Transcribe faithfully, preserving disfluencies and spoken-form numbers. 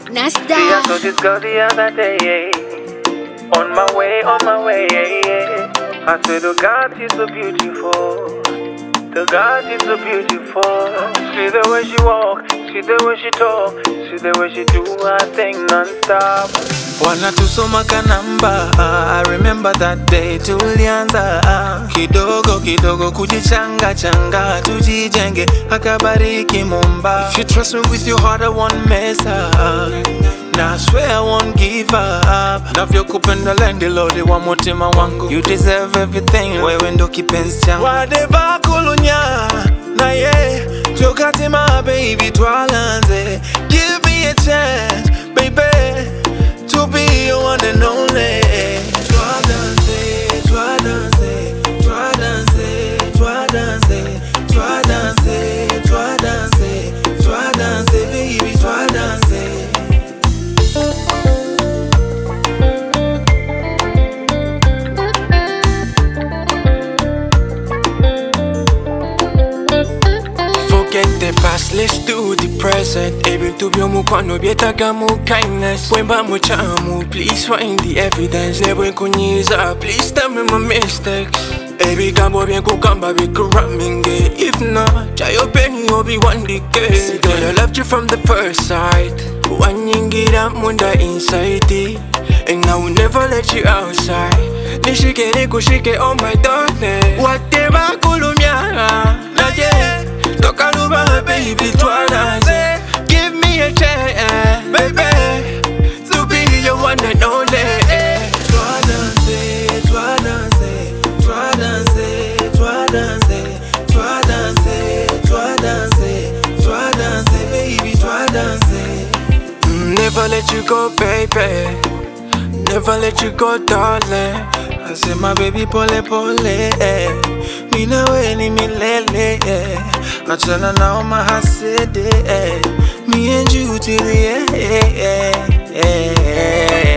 Nasda. See, I saw this girl the other day. On my way, on my way. I said, oh God, she's so beautiful. The God, she's so beautiful. See the way she walk, see the way she talk, see the way she do her thing non-stop. Wana tusoma kanamba, I remember that day tulianza. Kidogo kidogo kujichanga changa, tujijenge akabariki Mumba. If you trust me with your heart, I won't mess up. Now I swear I won't give up. Love your kupenda lendi lodi wa mutima wangu. You deserve everything, wewe ndo kipenzi changu. Wadeba kulunya na ye Jokati my baby twalanze. Give me a chance, baby, to be your one and only. Twalanze, twalanze, twalanze, twalanze, twalanze, twalanze, twalanze, baby, twalanze. Forget the past, let's do the present. Able to be mukwano bieta gamu kindness. Wemba muchamu, please find the evidence. Never kunyiza, please tell me my mistakes. Baby kambo bien kukamba bikuramenge. If not, chayo penny obi one decade. See girl, I left you from the first sight. Wanyingira munda inside it, and I will never let you outside. Nishike nikushike on my darkness. Whatever kulumya na yeah. Tokaluba baby twalanze. Give me a chance, baby, to be your one and only. Twalanze, twalanze, twalanze, twalanze, twalanze, twalanze, twalanze, baby twalanze. Never let you go, baby. Never let you go, darling. I say my baby pole pole, eh. Mi na we ni milele, eh. Achana na oma hasede, eh. Me and you till the end, eh, eh, eh.